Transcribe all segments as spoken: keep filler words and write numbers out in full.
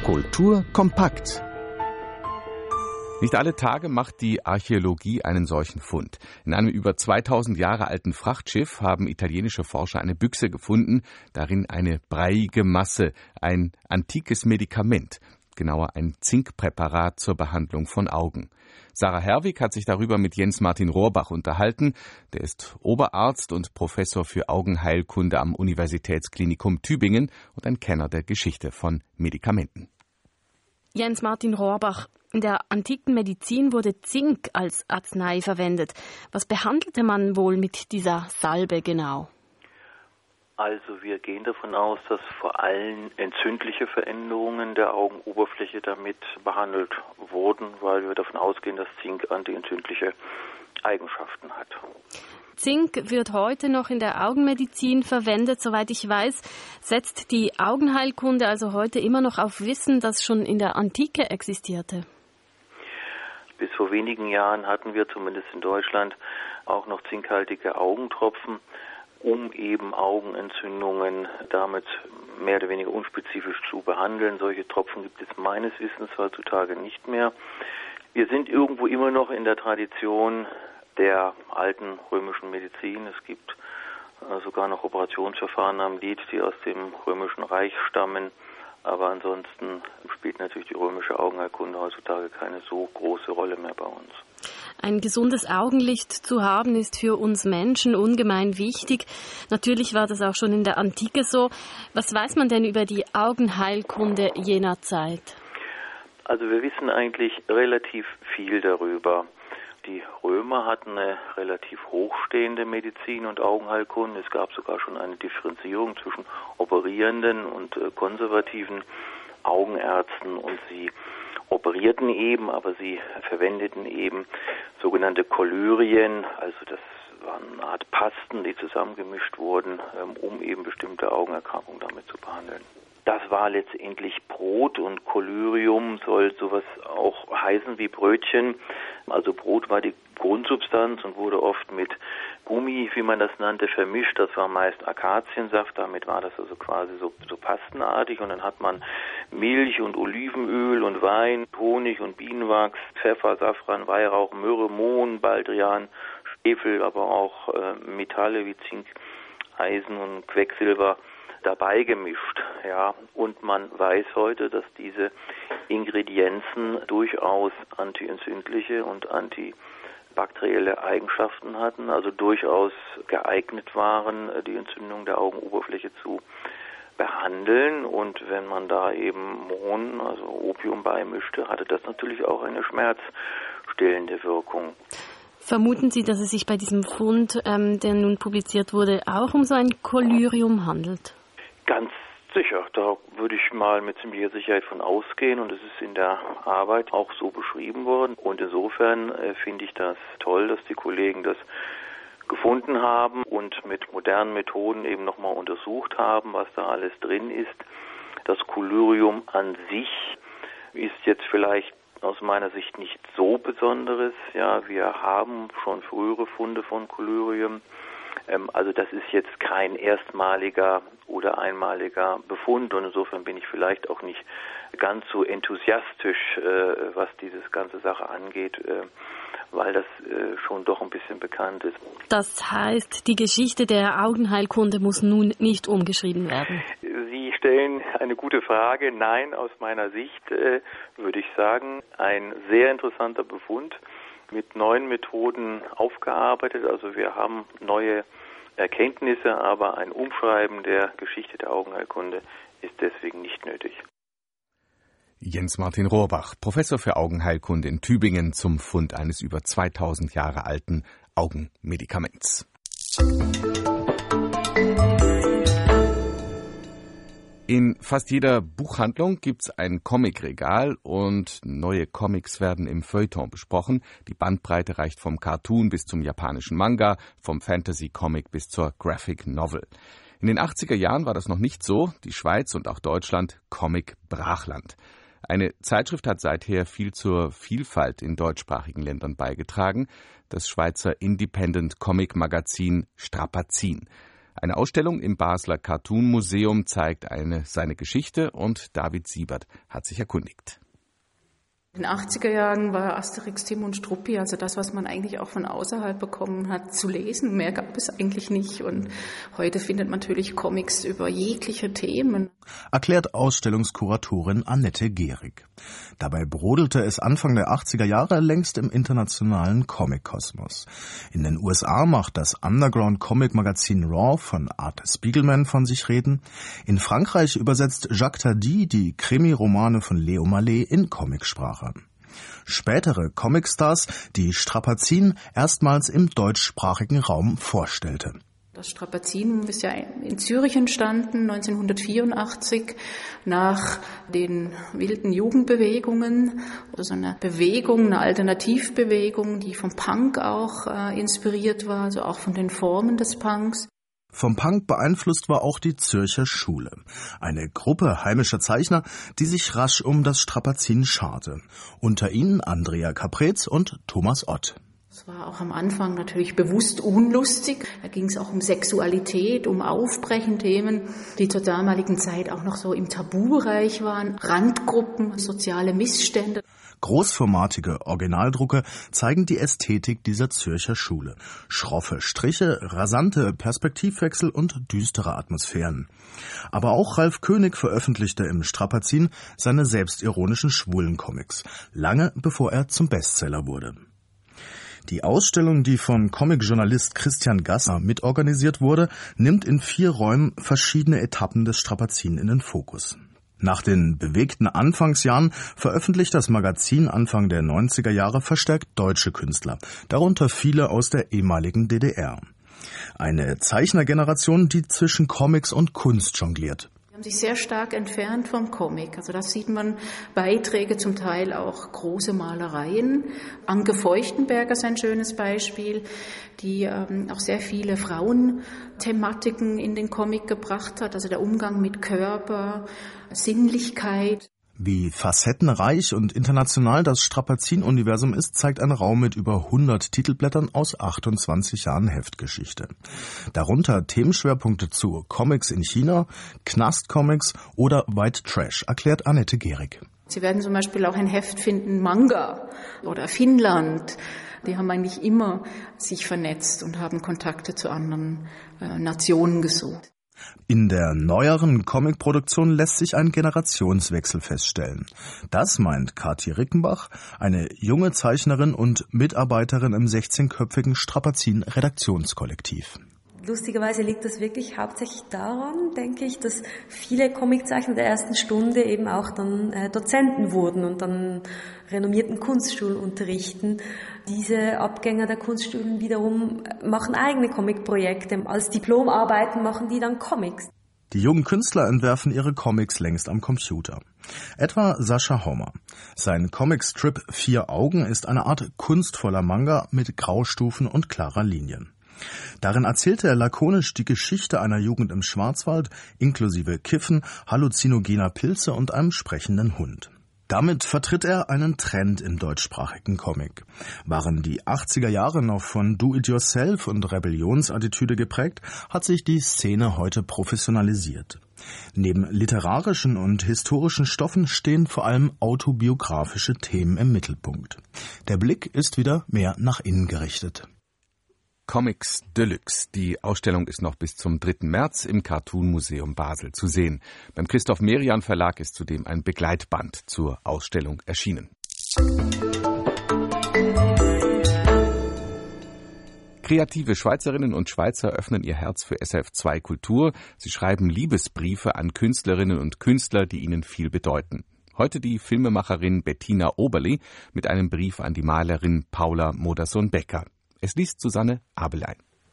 Kultur kompakt. Nicht alle Tage macht die Archäologie einen solchen Fund. In einem über zweitausend Jahre alten Frachtschiff haben italienische Forscher eine Büchse gefunden, darin eine breiige Masse, ein antikes Medikament, genauer ein Zinkpräparat zur Behandlung von Augen. Sarah Herwig hat sich darüber mit Jens Martin Rohrbach unterhalten. Der ist Oberarzt und Professor für Augenheilkunde am Universitätsklinikum Tübingen und ein Kenner der Geschichte von Medikamenten. Jens Martin Rohrbach, in der antiken Medizin wurde Zink als Arznei verwendet. Was behandelte man wohl mit dieser Salbe genau? Also wir gehen davon aus, dass vor allem entzündliche Veränderungen der Augenoberfläche damit behandelt wurden, weil wir davon ausgehen, dass Zink antientzündliche Eigenschaften hat. Zink wird heute noch in der Augenmedizin verwendet. Soweit ich weiß, setzt die Augenheilkunde also heute immer noch auf Wissen, das schon in der Antike existierte. Bis vor wenigen Jahren hatten wir zumindest in Deutschland auch noch zinkhaltige Augentropfen, um eben Augenentzündungen damit mehr oder weniger unspezifisch zu behandeln. Solche Tropfen gibt es meines Wissens heutzutage nicht mehr. Wir sind irgendwo immer noch in der Tradition der alten römischen Medizin. Es gibt äh, sogar noch Operationsverfahren am Lid, die aus dem römischen Reich stammen. Aber ansonsten spielt natürlich die römische Augenheilkunde heutzutage keine so große Rolle mehr bei uns. Ein gesundes Augenlicht zu haben, ist für uns Menschen ungemein wichtig. Natürlich war das auch schon in der Antike so. Was weiß man denn über die Augenheilkunde jener Zeit? Also wir wissen eigentlich relativ viel darüber. Die Römer hatten eine relativ hochstehende Medizin und Augenheilkunde. Es gab sogar schon eine Differenzierung zwischen operierenden und äh, konservativen Augenärzten, und sie operierten eben, aber sie verwendeten eben sogenannte Kolyrien, also das waren eine Art Pasten, die zusammengemischt wurden, ähm, um eben bestimmte Augenerkrankungen damit zu behandeln. Das war letztendlich Brot, und Kolyrium soll sowas auch heißen wie Brötchen. Also Brot war die Grundsubstanz und wurde oft mit Gummi, wie man das nannte, vermischt. Das war meist Akaziensaft, damit war das also quasi so, so pastenartig. Und dann hat man Milch und Olivenöl und Wein, Honig und Bienenwachs, Pfeffer, Safran, Weihrauch, Myrrhe, Mohn, Baldrian, Schwefel, aber auch äh, Metalle wie Zink, Eisen und Quecksilber dabei gemischt, ja, und man weiß heute, dass diese Ingredienzen durchaus antientzündliche und antibakterielle Eigenschaften hatten, also durchaus geeignet waren, die Entzündung der Augenoberfläche zu behandeln. Und wenn man da eben Mohn, also Opium beimischte, hatte das natürlich auch eine schmerzstillende Wirkung. Vermuten Sie, dass es sich bei diesem Fund, ähm, der nun publiziert wurde, auch um so ein Kolyrium handelt? Ganz sicher, da würde ich mal mit ziemlicher Sicherheit von ausgehen, und es ist in der Arbeit auch so beschrieben worden. Und insofern äh, finde ich das toll, dass die Kollegen das gefunden haben und mit modernen Methoden eben nochmal untersucht haben, was da alles drin ist. Das Kolyrium an sich ist jetzt vielleicht aus meiner Sicht nicht so Besonderes. Ja, wir haben schon frühere Funde von Kolyrium. Ähm, also das ist jetzt kein erstmaliger oder einmaliger Befund, und insofern bin ich vielleicht auch nicht ganz so enthusiastisch, äh, was diese ganze Sache angeht, äh, weil das äh, schon doch ein bisschen bekannt ist. Das heißt, die Geschichte der Augenheilkunde muss nun nicht umgeschrieben werden? Sie stellen eine gute Frage. Nein, aus meiner Sicht äh, würde ich sagen, ein sehr interessanter Befund, mit neuen Methoden aufgearbeitet. Also wir haben neue Erkenntnisse, aber ein Umschreiben der Geschichte der Augenheilkunde ist deswegen nicht nötig. Jens Martin Rohrbach, Professor für Augenheilkunde in Tübingen, zum Fund eines über zweitausend Jahre alten Augenmedikaments. In fast jeder Buchhandlung gibt's ein Comicregal, und neue Comics werden im Feuilleton besprochen. Die Bandbreite reicht vom Cartoon bis zum japanischen Manga, vom Fantasy-Comic bis zur Graphic Novel. In den achtziger Jahren war das noch nicht so. Die Schweiz und auch Deutschland Comic-Brachland. Eine Zeitschrift hat seither viel zur Vielfalt in deutschsprachigen Ländern beigetragen, das Schweizer Independent-Comic-Magazin Strapazin. Eine Ausstellung im Basler Cartoon Museum zeigt eine, seine Geschichte und David Siebert hat sich erkundigt. In den achtziger Jahren war Asterix, Tim und Struppi, also das, was man eigentlich auch von außerhalb bekommen hat, zu lesen. Mehr gab es eigentlich nicht. Und heute findet man natürlich Comics über jegliche Themen. Erklärt Ausstellungskuratorin Annette Gehrig. Dabei brodelte es Anfang der achtziger Jahre längst im internationalen Comic-Kosmos. In den U S A macht das Underground-Comic-Magazin Raw von Art Spiegelman von sich reden. In Frankreich übersetzt Jacques Tardy die Krimi-Romane von Leo Mallet in Comicsprache. Spätere Comicstars, die Strapazin erstmals im deutschsprachigen Raum vorstellte. Das Strapazin ist ja in Zürich entstanden, neunzehnhundertvierundachtzig, nach den wilden Jugendbewegungen. Also eine Bewegung, eine Alternativbewegung, die vom Punk auch äh, inspiriert war, also auch von den Formen des Punks. Vom Punk beeinflusst war auch die Zürcher Schule. Eine Gruppe heimischer Zeichner, die sich rasch um das Strapazin scharte. Unter ihnen Andrea Caprez und Thomas Ott. Es war auch am Anfang natürlich bewusst unlustig. Da ging es auch um Sexualität, um Aufbrechenthemen, die zur damaligen Zeit auch noch so im Tabubereich waren. Randgruppen, soziale Missstände. Großformatige Originaldrucke zeigen die Ästhetik dieser Zürcher Schule. Schroffe Striche, rasante Perspektivwechsel und düstere Atmosphären. Aber auch Ralf König veröffentlichte im Strapazin seine selbstironischen Schwulencomics, lange bevor er zum Bestseller wurde. Die Ausstellung, die von Comicjournalist Christian Gasser mitorganisiert wurde, nimmt in vier Räumen verschiedene Etappen des Strapazin in den Fokus. Nach den bewegten Anfangsjahren veröffentlicht das Magazin Anfang der neunziger Jahre verstärkt deutsche Künstler, darunter viele aus der ehemaligen D D R. Eine Zeichnergeneration, die zwischen Comics und Kunst jongliert. Sie haben sich sehr stark entfernt vom Comic. Also das sieht man Beiträge, zum Teil auch große Malereien. Anke Feuchtenberger ist ein schönes Beispiel, die ähm, auch sehr viele Frauenthematiken in den Comic gebracht hat. Also der Umgang mit Körper, Sinnlichkeit. Wie facettenreich und international das Strapazin-Universum ist, zeigt ein Raum mit über hundert Titelblättern aus achtundzwanzig Jahren Heftgeschichte. Darunter Themenschwerpunkte zu Comics in China, Knastcomics oder White Trash, erklärt Annette Gehrig. Sie werden zum Beispiel auch ein Heft finden, Manga oder Finnland. Die haben eigentlich immer sich vernetzt und haben Kontakte zu anderen äh, Nationen gesucht. In der neueren Comicproduktion lässt sich ein Generationswechsel feststellen. Das meint Kathi Rickenbach, eine junge Zeichnerin und Mitarbeiterin im sechzehnköpfigen Strapazin-Redaktionskollektiv. Lustigerweise liegt das wirklich hauptsächlich daran, denke ich, dass viele Comiczeichner der ersten Stunde eben auch dann äh, Dozenten wurden und dann renommierten Kunstschulen unterrichten. Diese Abgänger der Kunstschulen wiederum machen eigene Comicprojekte. Als Diplomarbeiten machen die dann Comics. Die jungen Künstler entwerfen ihre Comics längst am Computer. Etwa Sascha Hommer. Sein Comicstrip Vier Augen ist eine Art kunstvoller Manga mit Graustufen und klarer Linien. Darin erzählte er lakonisch die Geschichte einer Jugend im Schwarzwald, inklusive Kiffen, halluzinogener Pilze und einem sprechenden Hund. Damit vertritt er einen Trend im deutschsprachigen Comic. Waren die achtziger Jahre noch von Do-it-yourself und Rebellionsattitüde geprägt, hat sich die Szene heute professionalisiert. Neben literarischen und historischen Stoffen stehen vor allem autobiografische Themen im Mittelpunkt. Der Blick ist wieder mehr nach innen gerichtet. Comics Deluxe. Die Ausstellung ist noch bis zum dritten März im Cartoon Museum Basel zu sehen. Beim Christoph Merian Verlag ist zudem ein Begleitband zur Ausstellung erschienen. Kreative Schweizerinnen und Schweizer öffnen ihr Herz für S R F zwei Kultur. Sie schreiben Liebesbriefe an Künstlerinnen und Künstler, die ihnen viel bedeuten. Heute die Filmemacherin Bettina Oberli mit einem Brief an die Malerin Paula Modersohn-Becker. Es liest Susanne Abelein.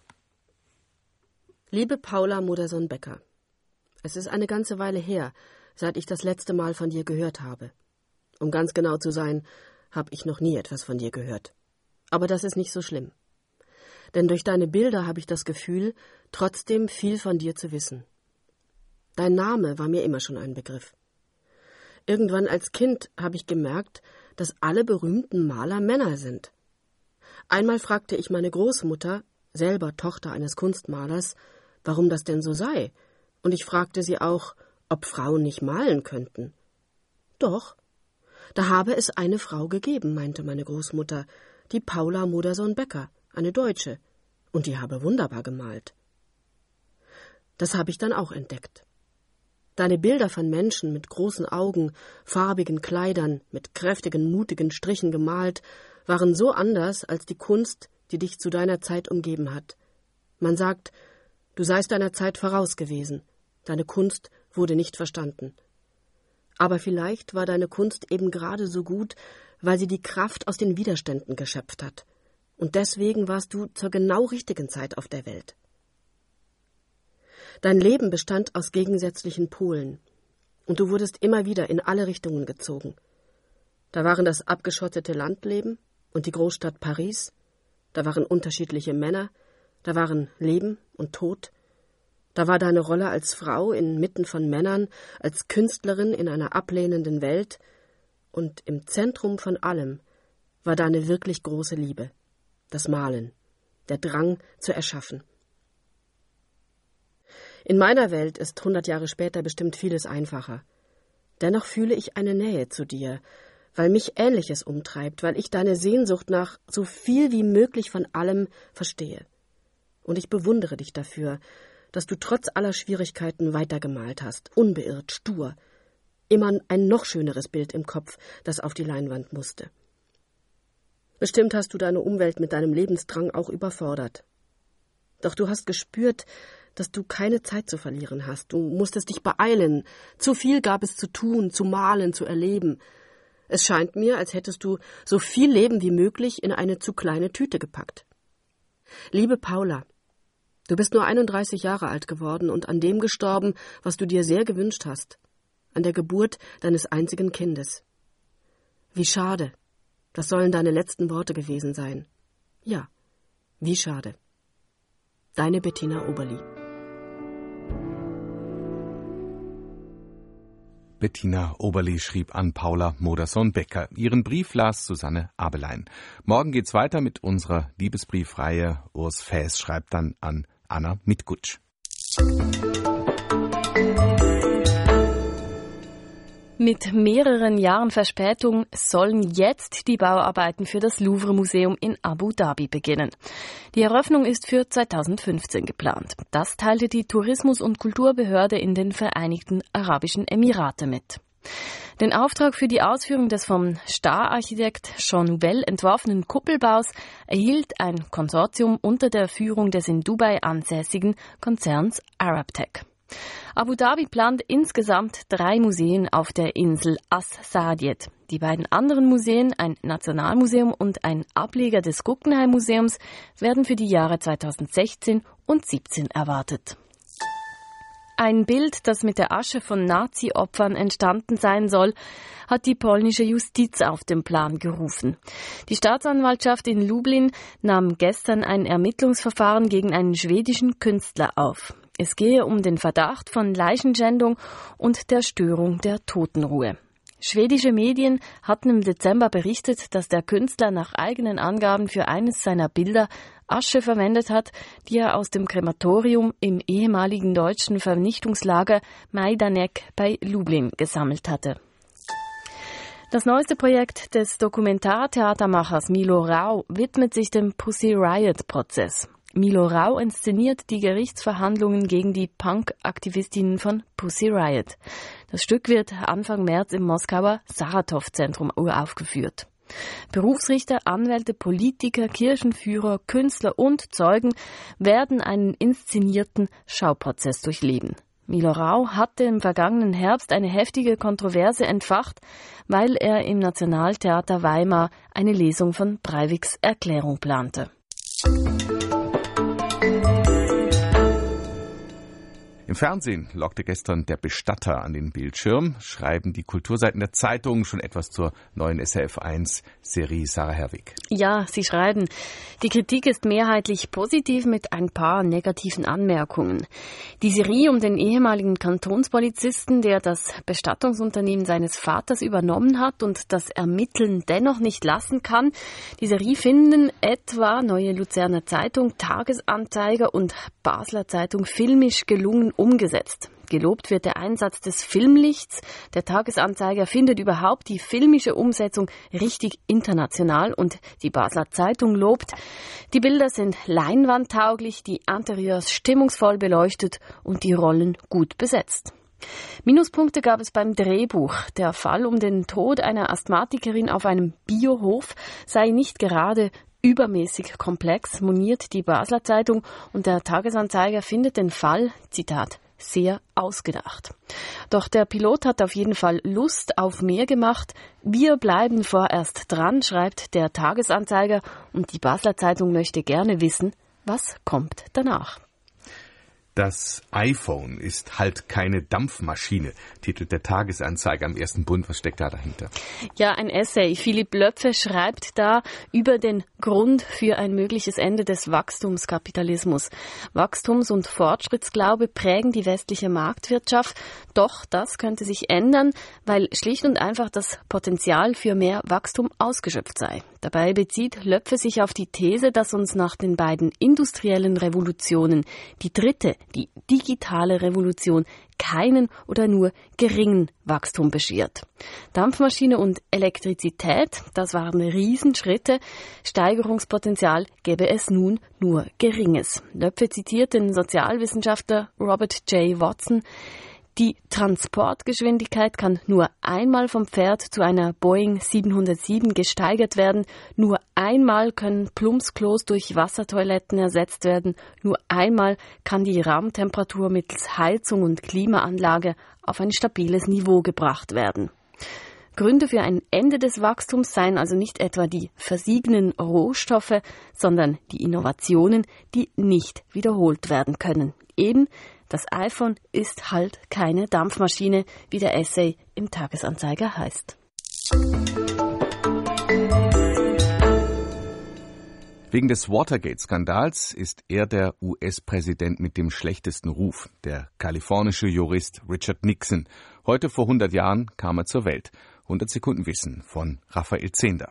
Liebe Paula Modersohn-Becker, es ist eine ganze Weile her, seit ich das letzte Mal von dir gehört habe. Um ganz genau zu sein, habe ich noch nie etwas von dir gehört. Aber das ist nicht so schlimm. Denn durch deine Bilder habe ich das Gefühl, trotzdem viel von dir zu wissen. Dein Name war mir immer schon ein Begriff. Irgendwann als Kind habe ich gemerkt, dass alle berühmten Maler Männer sind. Einmal fragte ich meine Großmutter, selber Tochter eines Kunstmalers, warum das denn so sei. Und ich fragte sie auch, ob Frauen nicht malen könnten. Doch, da habe es eine Frau gegeben, meinte meine Großmutter, die Paula Modersohn-Becker, eine Deutsche, und die habe wunderbar gemalt. Das habe ich dann auch entdeckt. Deine Bilder von Menschen mit großen Augen, farbigen Kleidern, mit kräftigen, mutigen Strichen gemalt, waren so anders als die Kunst, die dich zu deiner Zeit umgeben hat. Man sagt, du seist deiner Zeit voraus gewesen. Deine Kunst wurde nicht verstanden. Aber vielleicht war deine Kunst eben gerade so gut, weil sie die Kraft aus den Widerständen geschöpft hat. Und deswegen warst du zur genau richtigen Zeit auf der Welt. Dein Leben bestand aus gegensätzlichen Polen. Und du wurdest immer wieder in alle Richtungen gezogen. Da waren das abgeschottete Landleben und die Großstadt Paris. Da waren unterschiedliche Männer. Da waren Leben und Tod. Da war deine Rolle als Frau inmitten von Männern, als Künstlerin in einer ablehnenden Welt. Und im Zentrum von allem war deine wirklich große Liebe, das Malen, der Drang zu erschaffen. In meiner Welt ist hundert Jahre später bestimmt vieles einfacher. Dennoch fühle ich eine Nähe zu dir, weil mich Ähnliches umtreibt, weil ich deine Sehnsucht nach so viel wie möglich von allem verstehe. Und ich bewundere dich dafür, dass du trotz aller Schwierigkeiten weitergemalt hast, unbeirrt, stur, immer ein noch schöneres Bild im Kopf, das auf die Leinwand musste. Bestimmt hast du deine Umwelt mit deinem Lebensdrang auch überfordert. Doch du hast gespürt, dass du keine Zeit zu verlieren hast. Du musstest dich beeilen. Zu viel gab es zu tun, zu malen, zu erleben. Es scheint mir, als hättest du so viel Leben wie möglich in eine zu kleine Tüte gepackt. Liebe Paula, du bist nur einunddreißig Jahre alt geworden und an dem gestorben, was du dir sehr gewünscht hast, an der Geburt deines einzigen Kindes. Wie schade, das sollen deine letzten Worte gewesen sein. Ja, wie schade. Deine Bettina Oberli. Bettina Oberli schrieb an Paula Modersohn-Becker. Ihren Brief las Susanne Abelein. Morgen geht's weiter mit unserer Liebesbriefreihe. Urs Fäß schreibt dann an Anna Mitgutsch. Mit mehreren Jahren Verspätung sollen jetzt die Bauarbeiten für das Louvre-Museum in Abu Dhabi beginnen. Die Eröffnung ist für zweitausendfünfzehn geplant. Das teilte die Tourismus- und Kulturbehörde in den Vereinigten Arabischen Emirate mit. Den Auftrag für die Ausführung des vom Star-Architekt Jean Nouvel entworfenen Kuppelbaus erhielt ein Konsortium unter der Führung des in Dubai ansässigen Konzerns Arabtech. Abu Dhabi plant insgesamt drei Museen auf der Insel As-Saadiyet. Die beiden anderen Museen, ein Nationalmuseum und ein Ableger des Guggenheim-Museums, werden für die Jahre zweitausendsechzehn und siebzehn erwartet. Ein Bild, das mit der Asche von Nazi-Opfern entstanden sein soll, hat die polnische Justiz auf den Plan gerufen. Die Staatsanwaltschaft in Lublin nahm gestern ein Ermittlungsverfahren gegen einen schwedischen Künstler auf. Es gehe um den Verdacht von Leichenschändung und der Störung der Totenruhe. Schwedische Medien hatten im Dezember berichtet, dass der Künstler nach eigenen Angaben für eines seiner Bilder Asche verwendet hat, die er aus dem Krematorium im ehemaligen deutschen Vernichtungslager Majdanek bei Lublin gesammelt hatte. Das neueste Projekt des Dokumentartheatermachers Milo Rau widmet sich dem Pussy Riot-Prozess. Milo Rau inszeniert die Gerichtsverhandlungen gegen die Punk-Aktivistinnen von Pussy Riot. Das Stück wird Anfang März im Moskauer Saratow-Zentrum uraufgeführt. Berufsrichter, Anwälte, Politiker, Kirchenführer, Künstler und Zeugen werden einen inszenierten Schauprozess durchleben. Milo Rau hatte im vergangenen Herbst eine heftige Kontroverse entfacht, weil er im Nationaltheater Weimar eine Lesung von Breiviks Erklärung plante. Im Fernsehen lockte gestern der Bestatter an den Bildschirm, schreiben die Kulturseiten der Zeitung schon etwas zur neuen S R F eins Serie Sarah Herwig. Ja, sie schreiben, die Kritik ist mehrheitlich positiv mit ein paar negativen Anmerkungen. Die Serie um den ehemaligen Kantonspolizisten, der das Bestattungsunternehmen seines Vaters übernommen hat und das Ermitteln dennoch nicht lassen kann. Die Serie finden etwa Neue Luzerner Zeitung, Tagesanzeiger und Basler Zeitung filmisch gelungen umgesetzt. Gelobt wird der Einsatz des Filmlichts. Der Tagesanzeiger findet überhaupt die filmische Umsetzung richtig international und die Basler Zeitung lobt. Die Bilder sind leinwandtauglich, die Interieurs stimmungsvoll beleuchtet und die Rollen gut besetzt. Minuspunkte gab es beim Drehbuch. Der Fall um den Tod einer Asthmatikerin auf einem Biohof sei nicht gerade übermäßig komplex, moniert die Basler Zeitung, und der Tagesanzeiger findet den Fall, Zitat, sehr ausgedacht. Doch der Pilot hat auf jeden Fall Lust auf mehr gemacht. Wir bleiben vorerst dran, schreibt der Tagesanzeiger, und die Basler Zeitung möchte gerne wissen, was kommt danach. Das iPhone ist halt keine Dampfmaschine, titelt der Tagesanzeiger am ersten Bund. Was steckt da dahinter? Ja, ein Essay. Philipp Löpfe schreibt da über den Grund für ein mögliches Ende des Wachstumskapitalismus. Wachstums- und Fortschrittsglaube prägen die westliche Marktwirtschaft. Doch das könnte sich ändern, weil schlicht und einfach das Potenzial für mehr Wachstum ausgeschöpft sei. Dabei bezieht Löpfe sich auf die These, dass uns nach den beiden industriellen Revolutionen die dritte, die digitale Revolution, keinen oder nur geringen Wachstum beschert. Dampfmaschine und Elektrizität, das waren Riesenschritte. Steigerungspotenzial gäbe es nun nur geringes. Löpfe zitiert den Sozialwissenschaftler Robert J. Watson. Die Transportgeschwindigkeit kann nur einmal vom Pferd zu einer Boeing siebenhundertsieben gesteigert werden. Nur einmal können Plumpsklos durch Wassertoiletten ersetzt werden. Nur einmal kann die Raumtemperatur mittels Heizung und Klimaanlage auf ein stabiles Niveau gebracht werden. Gründe für ein Ende des Wachstums seien also nicht etwa die versiegenden Rohstoffe, sondern die Innovationen, die nicht wiederholt werden können. Eben, das iPhone ist halt keine Dampfmaschine, wie der Essay im Tagesanzeiger heißt. Wegen des Watergate-Skandals ist er der U S-Präsident mit dem schlechtesten Ruf, der kalifornische Jurist Richard Nixon. Heute vor hundert Jahren kam er zur Welt. hundert Sekunden Wissen von Raphael Zehnder.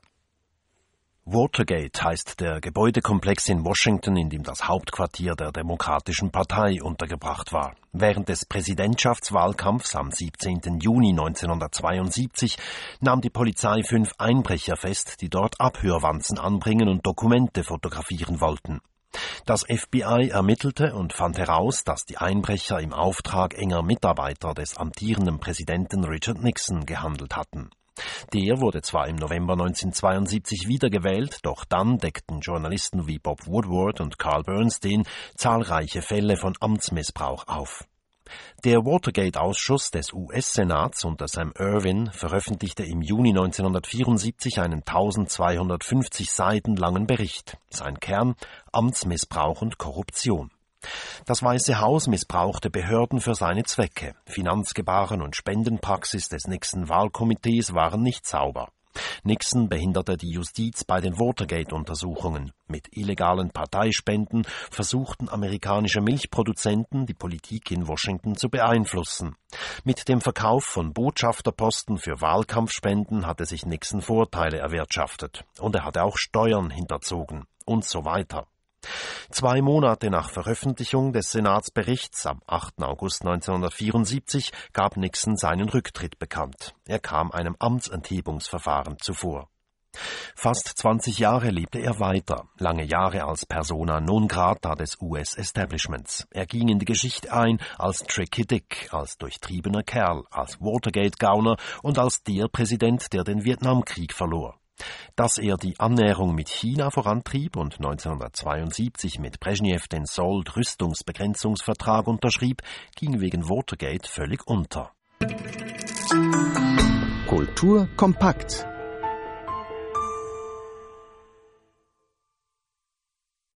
Watergate heißt der Gebäudekomplex in Washington, in dem das Hauptquartier der Demokratischen Partei untergebracht war. Während des Präsidentschaftswahlkampfs am siebzehnten Juni neunzehnhundertzweiundsiebzig nahm die Polizei fünf Einbrecher fest, die dort Abhörwanzen anbringen und Dokumente fotografieren wollten. Das F B I ermittelte und fand heraus, dass die Einbrecher im Auftrag enger Mitarbeiter des amtierenden Präsidenten Richard Nixon gehandelt hatten. Der wurde zwar im November neunzehnhundertzweiundsiebzig wiedergewählt, doch dann deckten Journalisten wie Bob Woodward und Carl Bernstein zahlreiche Fälle von Amtsmissbrauch auf. Der Watergate-Ausschuss des U S-Senats unter Sam Ervin veröffentlichte im Juni neunzehnhundertvierundsiebzig einen eintausendzweihundertfünfzig Seiten langen Bericht. Sein Kern: Amtsmissbrauch und Korruption. Das Weiße Haus missbrauchte Behörden für seine Zwecke. Finanzgebaren und Spendenpraxis des Nixon-Wahlkomitees waren nicht sauber. Nixon behinderte die Justiz bei den Watergate-Untersuchungen. Mit illegalen Parteispenden versuchten amerikanische Milchproduzenten, die Politik in Washington zu beeinflussen. Mit dem Verkauf von Botschafterposten für Wahlkampfspenden hatte sich Nixon Vorteile erwirtschaftet. Und er hatte auch Steuern hinterzogen. Und so weiter. Zwei Monate nach Veröffentlichung des Senatsberichts am achten August neunzehnhundertvierundsiebzig gab Nixon seinen Rücktritt bekannt. Er kam einem Amtsenthebungsverfahren zuvor. Fast zwanzig Jahre lebte er weiter, lange Jahre als Persona non grata des U S-Establishments. Er ging in die Geschichte ein als Tricky Dick, als durchtriebener Kerl, als Watergate-Gauner und als der Präsident, der den Vietnamkrieg verlor. Dass er die Annäherung mit China vorantrieb und neunzehnhundertzweiundsiebzig mit Brezhnev den Sold-Rüstungsbegrenzungsvertrag unterschrieb, ging wegen Watergate völlig unter. Kultur kompakt.